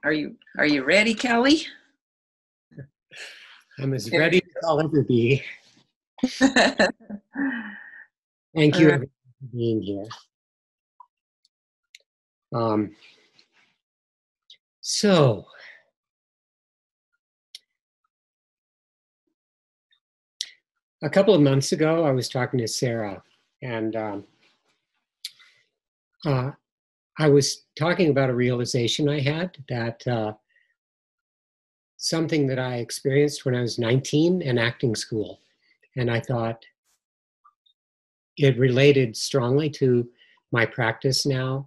Are you ready, Kelly? I'm as There ready you as I'll ever be. go. Thank All you right. everyone for being here. Um, so, a couple of months ago, I was talking to Sarah, and uh, I was talking about a realization I had that something that I experienced when I was 19 in acting school. And I thought it related strongly to my practice now.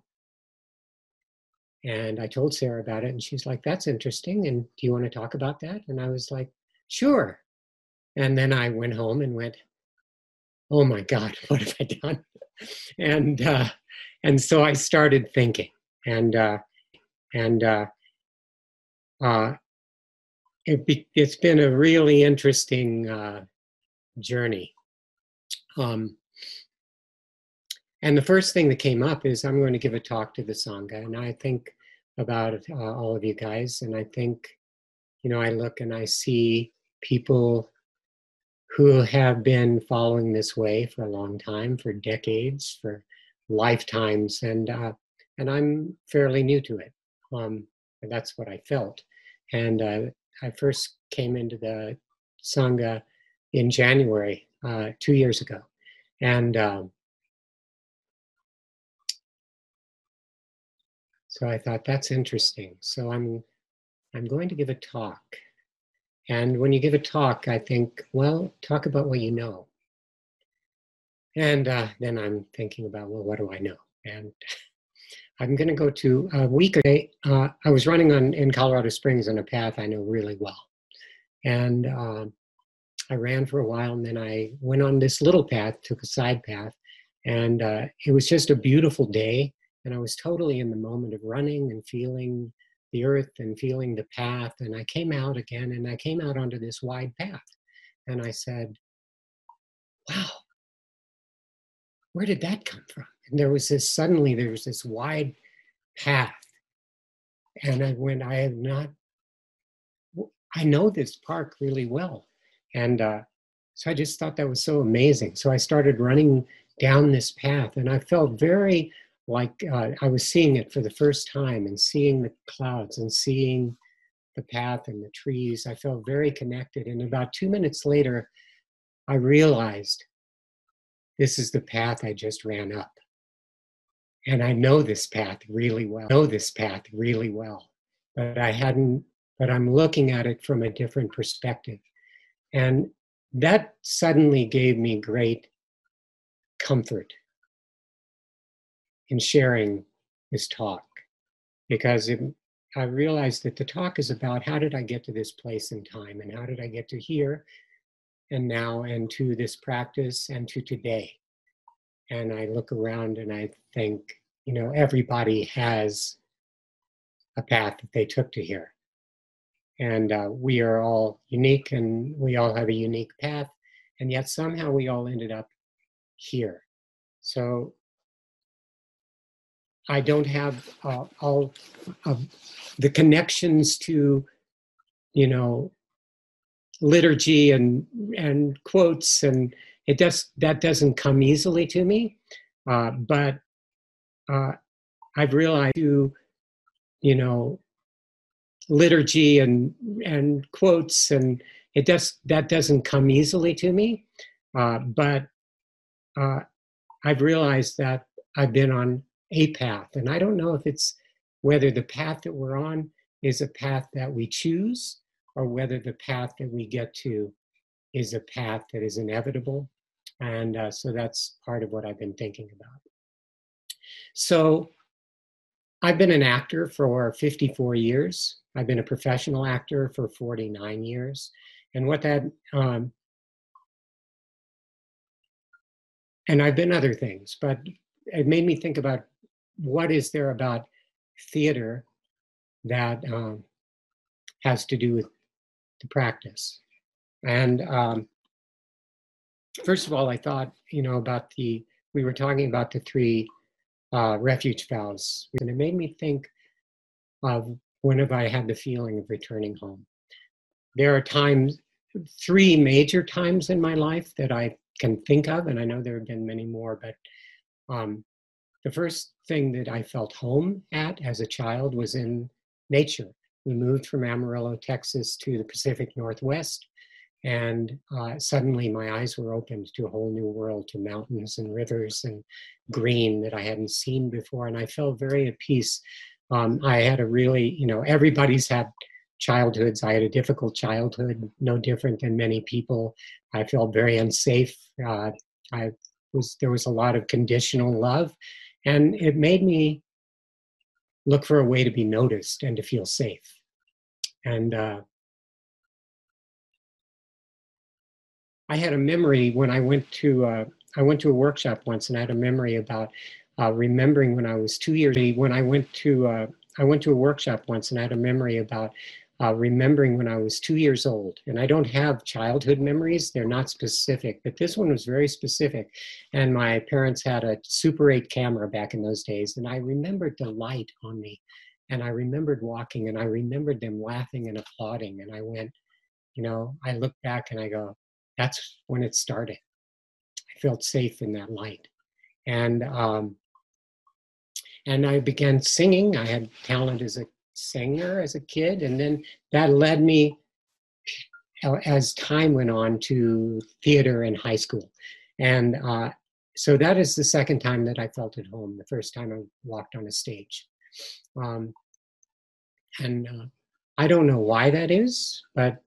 And I told Sarah about it, and she's like, "That's interesting. And do you want to talk about that?" And I was like, "Sure." And then I went home and went, "Oh my God, what have I done?" And and so I started thinking, and and uh, it's been a really interesting journey. Um, and the first thing that came up is I'm going to give a talk to the Sangha, and I think about all of you guys, and I think, I look and I see people who have been following this way for a long time, for decades, for lifetimes, and I'm fairly new to it. And that's what I felt. And I first came into the Sangha in January 2 years ago, and so I thought that's interesting. So I'm going to give a talk. And when you give a talk, I think, well, talk about what you know. And then I'm thinking about, well, what do I know? And I'm going to go to a week ago. I was running in Colorado Springs on a path I know really well. And I ran for a while, and then I went on this little path, took a side path. And it was just a beautiful day. And I was totally in the moment of running and feeling the earth and feeling the path. And I came out again, and I came out onto this wide path. And I said, wow, where did that come from? And there was this wide path. And I know this park really well. And so I just thought that was so amazing. So I started running down this path, and I felt very like I was seeing it for the first time, and seeing the clouds and seeing the path and the trees. I felt very connected. And about 2 minutes later, I realized this is the path I just ran up. And I know this path really well, but I'm looking at it from a different perspective. And that suddenly gave me great comfort in sharing this talk, because I realized that the talk is about how did I get to this place in time, and how did I get to here and now, and to this practice, and to today. And I look around and I think, everybody has a path that they took to here. And we are all unique, and we all have a unique path. And yet somehow we all ended up here. So I don't have all of the connections to, liturgy and quotes, and that doesn't come easily to me. But I've realized to, you know, liturgy and quotes, and that doesn't come easily to me. But I've realized that I've been on a path, and I don't know if it's whether the path that we're on is a path that we choose, or whether the path that we get to is a path that is inevitable. And so that's part of what I've been thinking about. So I've been an actor for 54 years. I've been a professional actor for 49 years. And and I've been other things, but it made me think about what is there about theater that has to do with the practice. And first of all, I thought, about we were talking about the three refuge vows, and it made me think of when have I had the feeling of returning home? There are times, 3 major times in my life that I can think of, and I know there have been many more, but the first thing that I felt home at as a child was in nature. We moved from Amarillo, Texas to the Pacific Northwest, and suddenly my eyes were opened to a whole new world, to mountains and rivers and green that I hadn't seen before, and I felt very at peace. I had a really, everybody's had childhoods. I had a difficult childhood, no different than many people. I felt very unsafe. There was a lot of conditional love, and it made me look for a way to be noticed and to feel safe. And I had a memory when I went to a workshop once, and I had a memory about remembering when I was 2 years. When I went to a workshop once, and I had a memory about remembering when I was 2 years old. And I don't have childhood memories; they're not specific. But this one was very specific. And my parents had a Super 8 camera back in those days, and I remembered the light on me, and I remembered walking, and I remembered them laughing and applauding. And I went, I look back and I go, that's when it started. I felt safe in that light. And I began singing. I had talent as a singer as a kid. And then that led me, as time went on, to theater in high school. And so that is the second time that I felt at home, the first time I walked on a stage. I don't know why that is, but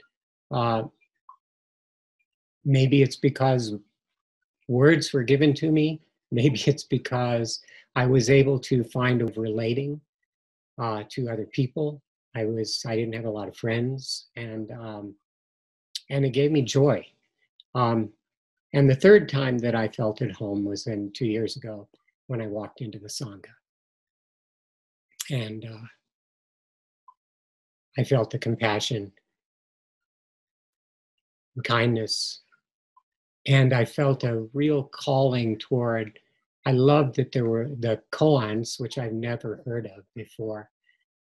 maybe it's because words were given to me. Maybe it's because I was able to find a relating to other people. I didn't have a lot of friends, and it gave me joy. And the third time that I felt at home was 2 years ago when I walked into the Sangha. And I felt the compassion, kindness, and I felt a real calling toward, I loved that there were the koans, which I've never heard of before.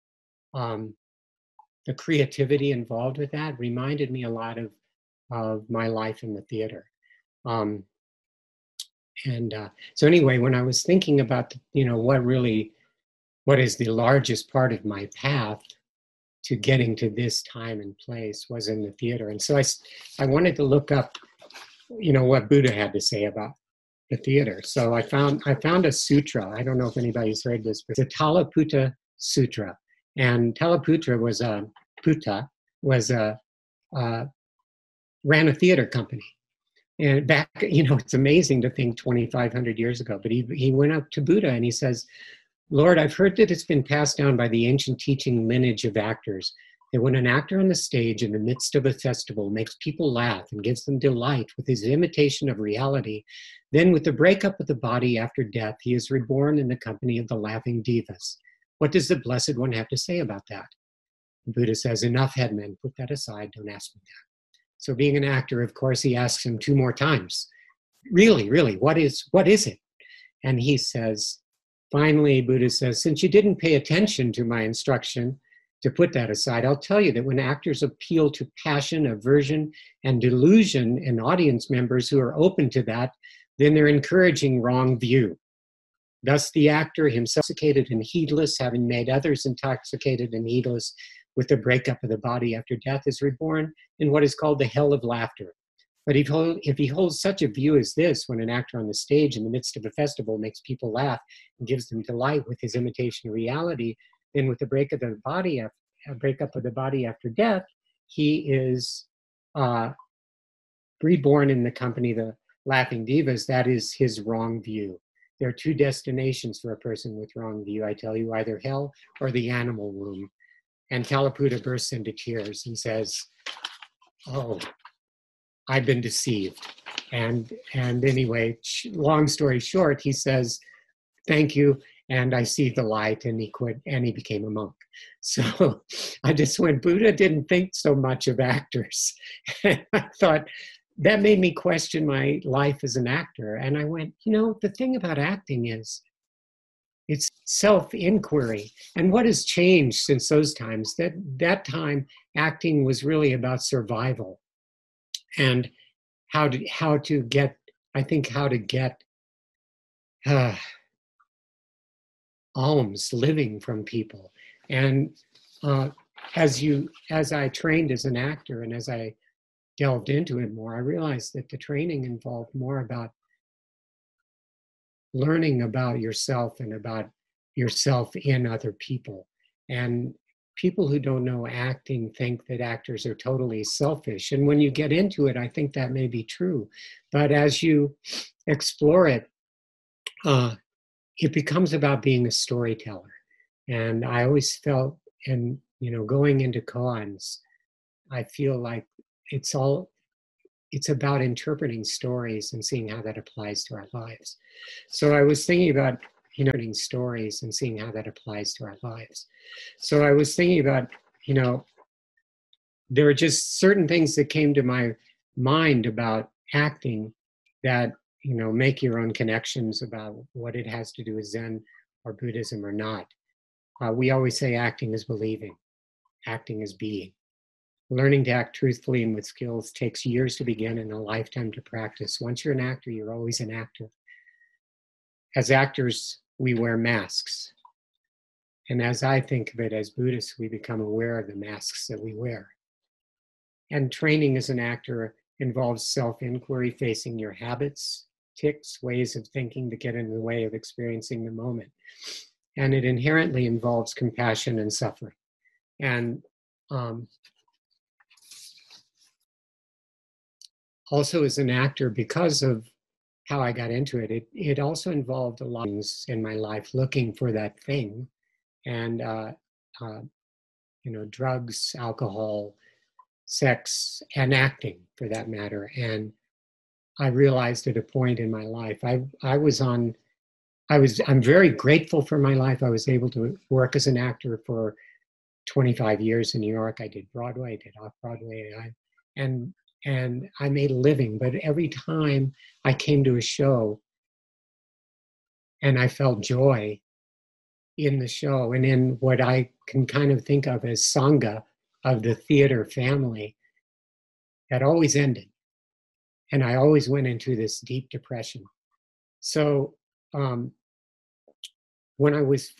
The creativity involved with that reminded me a lot of my life in the theater. So anyway, when I was thinking about, what is the largest part of my path to getting to this time and place was in the theater. And so I wanted to look up, what Buddha had to say about the theater. So I found a sutra. I don't know if anybody's read this, but it's a Talaputta Sutra. And Talaputta ran a theater company. And back, it's amazing to think 2,500 years ago, but he went up to Buddha and he says, Lord, I've heard that it's been passed down by the ancient teaching lineage of actors that when an actor on the stage in the midst of a festival makes people laugh and gives them delight with his imitation of reality, then with the breakup of the body after death, he is reborn in the company of the laughing devas. What does the Blessed One have to say about that? The Buddha says, enough, headman, put that aside, don't ask me that. So being an actor, of course, he asks him 2 more times, really, what is it? And he says, finally, Buddha says, since you didn't pay attention to my instruction to put that aside, I'll tell you that when actors appeal to passion, aversion, and delusion in audience members who are open to that, then they're encouraging wrong view. Thus, the actor, himself intoxicated and heedless, having made others intoxicated and heedless with the breakup of the body after death, is reborn in what is called the hell of laughter. But if he holds such a view as this, when an actor on the stage in the midst of a festival makes people laugh and gives them delight with his imitation of reality, then with the breakup of the body after death, he is reborn in the company of the laughing devas. That is his wrong view. There are 2 destinations for a person with wrong view, I tell you, either hell or the animal womb. And Talaputta bursts into tears and says, oh, I've been deceived. And anyway, long story short, he says, thank you, and I see the light, and he quit, and he became a monk. So I just went, Buddha didn't think so much of actors. And I thought, that made me question my life as an actor. And I went, the thing about acting is, it's self-inquiry. And what has changed since those times? That time, acting was really about survival and how to get, I think, how to get alms, living from people. And as I trained as an actor and as I delved into it more, I realized that the training involved more about learning about yourself and about yourself in other people. And people who don't know acting think that actors are totally selfish. And when you get into it, I think that may be true. But as you explore it, it becomes about being a storyteller. And I always felt, and going into koans, I feel like it's about interpreting stories and seeing how that applies to our lives. So I was thinking about interpreting stories and seeing how that applies to our lives. So I was thinking about, there were just certain things that came to my mind about acting that, make your own connections about what it has to do with Zen or Buddhism or not. We always say acting is believing, acting is being. Learning to act truthfully and with skills takes years to begin and a lifetime to practice. Once you're an actor, you're always an actor. As actors, we wear masks. And as I think of it, as Buddhists, we become aware of the masks that we wear. And training as an actor involves self-inquiry, facing your habits, tics, ways of thinking that get in the way of experiencing the moment. And it inherently involves compassion and suffering. And also as an actor, because of how I got into it, it also involved a lot of things in my life looking for that thing. And, drugs, alcohol, sex, and acting for that matter. And I realized at a point in my life, I'm very grateful for my life. I was able to work as an actor for 25 years in New York. I did Broadway, I did off-Broadway, and I made a living. But every time I came to a show and I felt joy in the show and in what I can kind of think of as Sangha of the theater family, that always ended. And I always went into this deep depression. So when I was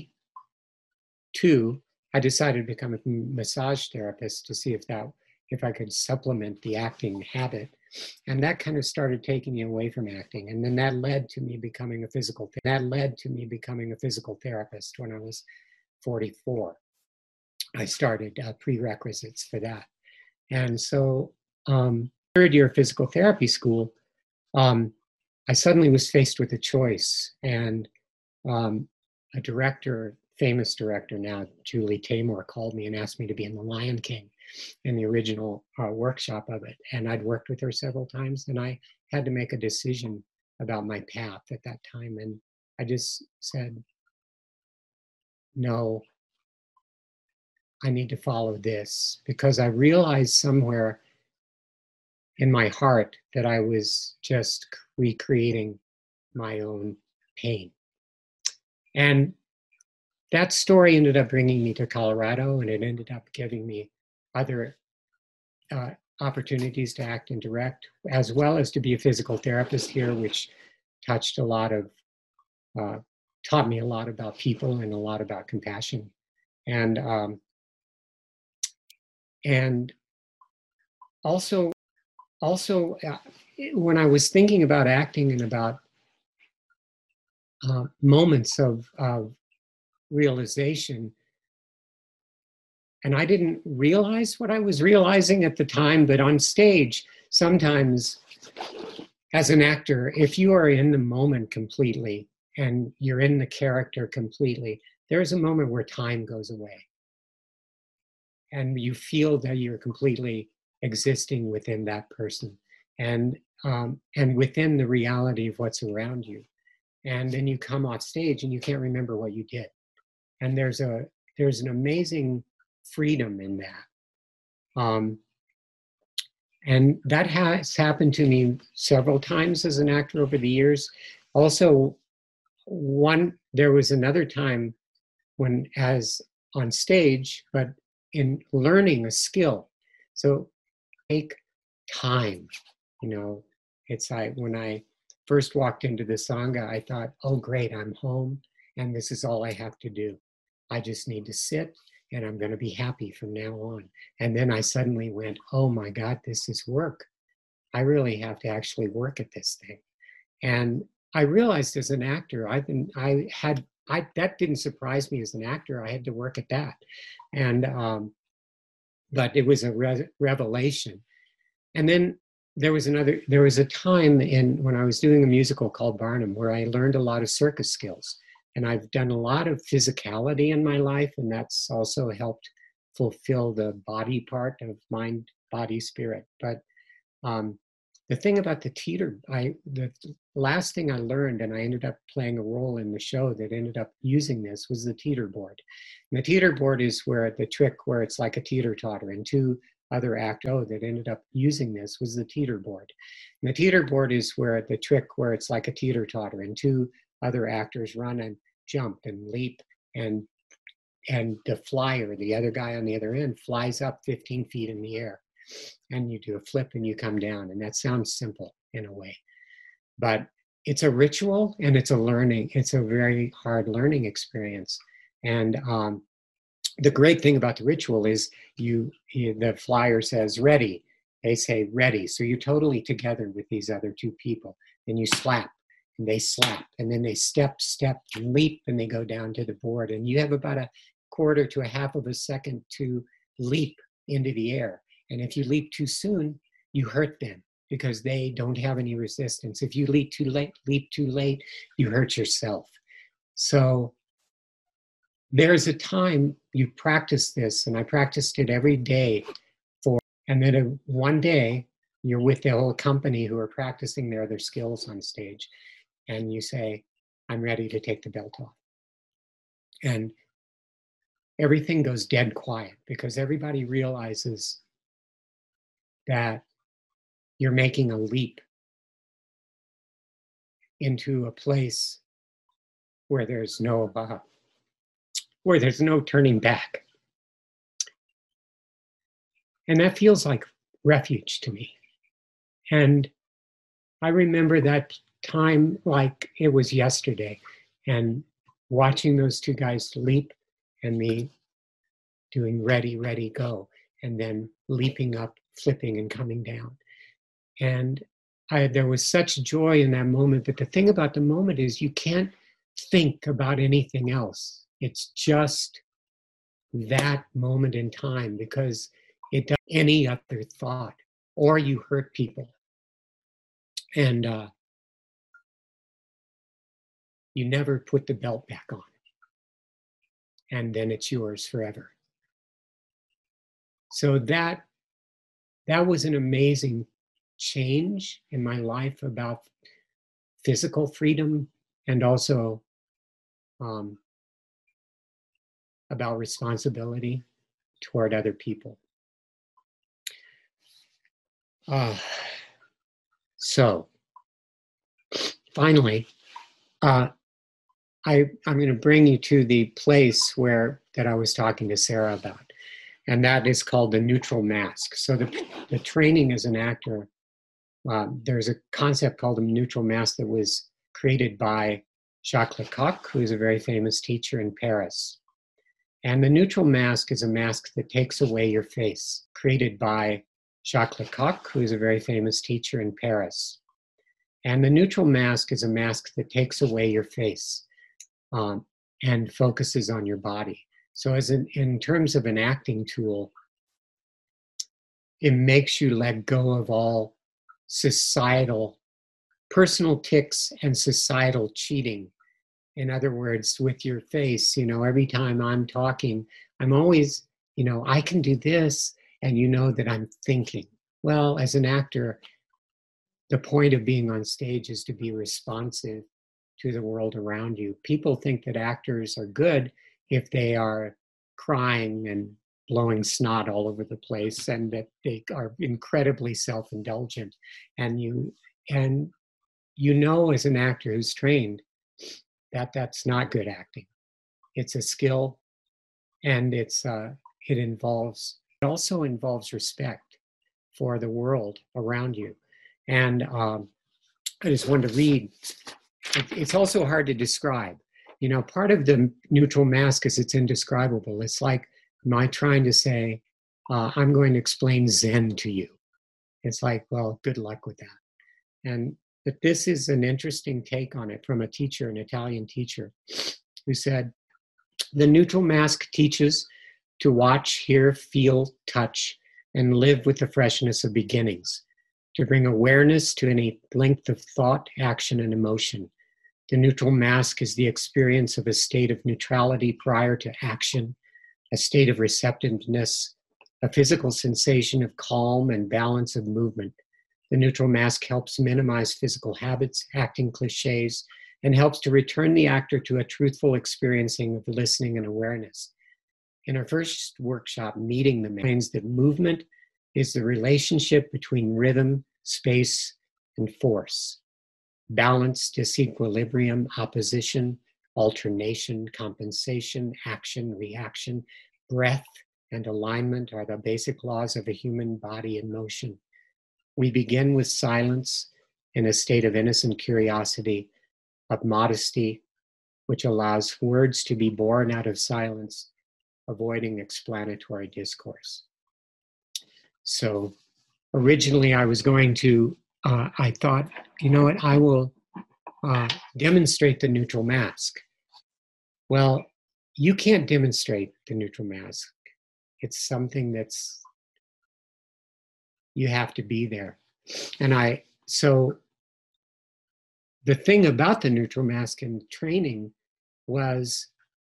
42, I decided to become a massage therapist to see if I could supplement the acting habit. And that kind of started taking me away from acting. And then that led to me becoming a physical therapist when I was 44. I started prerequisites for that. And so third year of physical therapy school, I suddenly was faced with a choice. And a famous director now, Julie Taymor, called me and asked me to be in The Lion King in the original workshop of it. And I'd worked with her several times, and I had to make a decision about my path at that time. And I just said, no, I need to follow this, because I realized somewhere in my heart that I was just recreating my own pain. And that story ended up bringing me to Colorado, and it ended up giving me other opportunities to act and direct, as well as to be a physical therapist here, which taught me a lot about people and a lot about compassion. And also when I was thinking about acting and about moments of realization, and I didn't realize what I was realizing at the time, but on stage, sometimes as an actor, if you are in the moment completely and you're in the character completely, there's a moment where time goes away. And you feel that you're completely existing within that person and within the reality of what's around you. And then you come off stage and you can't remember what you did. And there's an amazing freedom in that. And that has happened to me several times as an actor over the years. Also, there was another time when, as on stage, but in learning a skill. So take time, you know. It's like when I first walked into the Sangha, I thought, oh, great, I'm home and this is all I have to do. I just need to sit and I'm going to be happy from now on. And then I suddenly went, oh my God, this is work. I really have to actually work at this thing. And I realized as an actor, that didn't surprise me as an actor. I had to work at that. And, but it was a revelation. And then there was a time when I was doing a musical called Barnum where I learned a lot of circus skills. And I've done a lot of physicality in my life, and that's also helped fulfill the body part of mind, body, spirit. But the thing about the last thing I learned, and I ended up playing a role in the show that ended up using this, was the teeter board. And the teeter board is where the trick where it's like a teeter-totter, and two other actors that ended up using this was the teeter board. And the teeter board is where the trick where it's like a teeter-totter, and two other actors run and jump and leap, and the flyer, the other guy on the other end, flies up 15 feet in the air. And you do a flip and you come down. And that sounds simple in a way. But it's a ritual and it's a very hard learning experience. And the great thing about the ritual is the flyer says ready. They say ready. So you're totally together with these other two people. And you slap. And they slap, and then they step, and leap, and they go down to the board. And you have about a quarter to a half of a second to leap into the air. And if you leap too soon, you hurt them because they don't have any resistance. If you leap too late, you hurt yourself. So there's a time you practice this, and I practiced it every day and then one day you're with the whole company who are practicing their other skills on stage. And you say, I'm ready to take the belt off. And everything goes dead quiet because everybody realizes that you're making a leap into a place where there's no turning back. And that feels like refuge to me. And I remember that time like it was yesterday, and watching those two guys leap and me doing ready, go, and then leaping up, flipping and coming down. And there was such joy in that moment. But the thing about the moment is you can't think about anything else. It's just that moment in time, because it doesn't any other thought, or you hurt people. And you never put the belt back on. And then it's yours forever. So that was an amazing change in my life about physical freedom, and also about responsibility toward other people. So finally, I'm going to bring you to the place that I was talking to Sarah about, and that is called the neutral mask. So the training as an actor, there's a concept called the neutral mask that was created by Jacques Lecoq, who is a very famous teacher in Paris. And the neutral mask is a mask that takes away your face, created by Jacques Lecoq, who is a very famous teacher in Paris. And the neutral mask is a mask that takes away your face and focuses on your body. So in terms of an acting tool, it makes you let go of all societal, personal tics and societal cheating. In other words, with your face, every time I'm talking, I'm always, I can do this, and that I'm thinking. Well, as an actor, the point of being on stage is to be responsive to the world around you. People think that actors are good if they are crying and blowing snot all over the place, and that they are incredibly self-indulgent. And as an actor who's trained, that's not good acting. It's a skill, and it also involves respect for the world around you. And I just wanted to read. It's also hard to describe. You know, part of the neutral mask is it's indescribable. It's like my trying to say, I'm going to explain Zen to you. It's like, well, good luck with that. But this is an interesting take on it from a teacher, an Italian teacher, who said, the neutral mask teaches to watch, hear, feel, touch, and live with the freshness of beginnings, to bring awareness to any length of thought, action, and emotion. The neutral mask is the experience of a state of neutrality prior to action, a state of receptiveness, a physical sensation of calm and balance of movement. The neutral mask helps minimize physical habits, acting cliches, and helps to return the actor to a truthful experiencing of listening and awareness. In our first workshop, Meeting the Man, explains that movement is the relationship between rhythm, space, and force. Balance, disequilibrium, opposition, alternation, compensation, action, reaction, breath, and alignment are the basic laws of a human body in motion. We begin with silence in a state of innocent curiosity, of modesty, which allows words to be born out of silence, avoiding explanatory discourse. So originally I was going to, I thought, you know what, I will demonstrate the neutral mask. Well, you can't demonstrate the neutral mask. It's something that's, you have to be there. So the thing about the neutral mask in training was,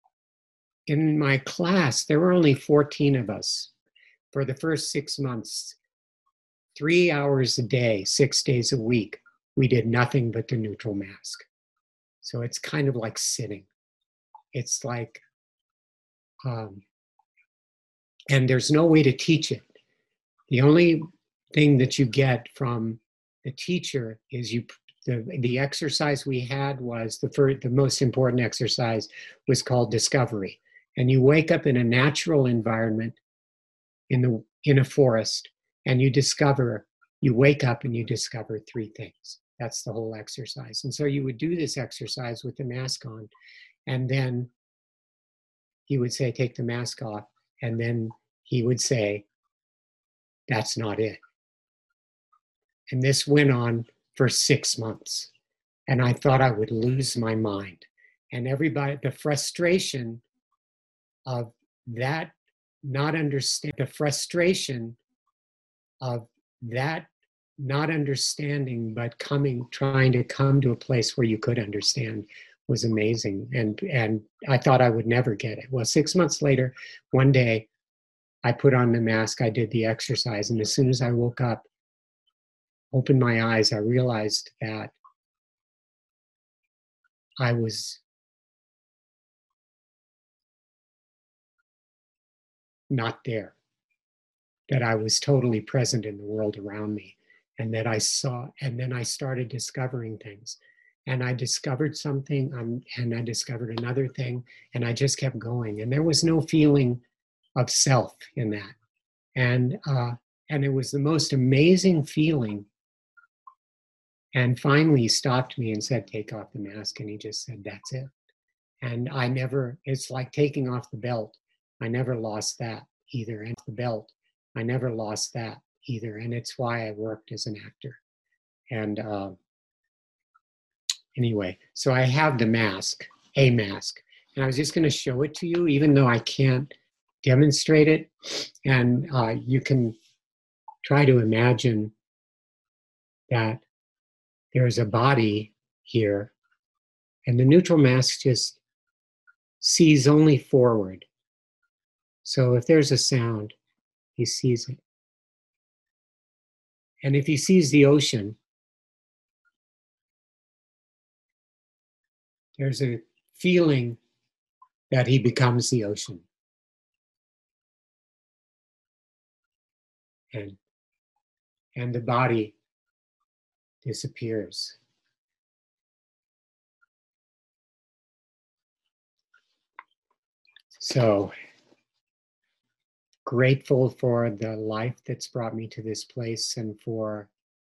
in my class, there were only 14 of us. For the first 6 months, 3 hours a day, 6 days a week, we did nothing but the neutral mask. So it's kind of like sitting. It's like, and there's no way to teach it. The only thing that you get from the teacher is the exercise we had was the most important exercise was called discovery. And you wake up in a natural environment in a forest, and you wake up and you discover 3 things. That's the whole exercise. And so you would do this exercise with the mask on, and then he would say, take the mask off. And then he would say, that's not it. And this went on for 6 months. And I thought I would lose my mind. And everybody, the frustration of that not understand, the frustration of that not understanding, but trying to come to a place where you could understand was amazing. And I thought I would never get it. Well, 6 months later, one day, I put on the mask, I did the exercise, and as soon as I woke up, opened my eyes, I realized that I was not there, that I was totally present in the world around me, and that I saw, and then I started discovering things. And I discovered something, and I discovered another thing, and I just kept going. And there was no feeling of self in that. And it was the most amazing feeling. And finally he stopped me and said, take off the mask. And he just said, that's it. And it's like taking off the belt. I never lost that either. And the belt, I never lost that either. And it's why I worked as an actor. And anyway, so I have the mask, a mask. And I was just going to show it to you, even though I can't demonstrate it. And you can try to imagine that there's a body here, and the neutral mask just sees only forward. So if there's a sound, he sees it. And if he sees the ocean, there's a feeling that he becomes the ocean. And the body disappears. So grateful for the life that's brought me to this place and for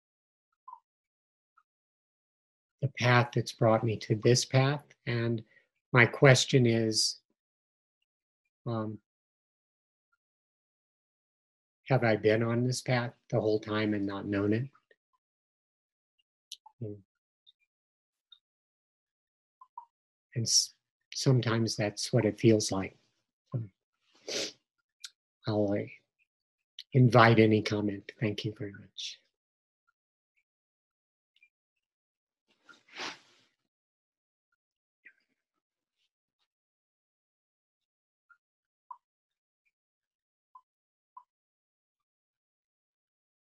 the path that's brought me to this path. And my question is, have I been on this path the whole time and not known it? And sometimes that's what it feels like. I'll invite any comment. Thank you very much.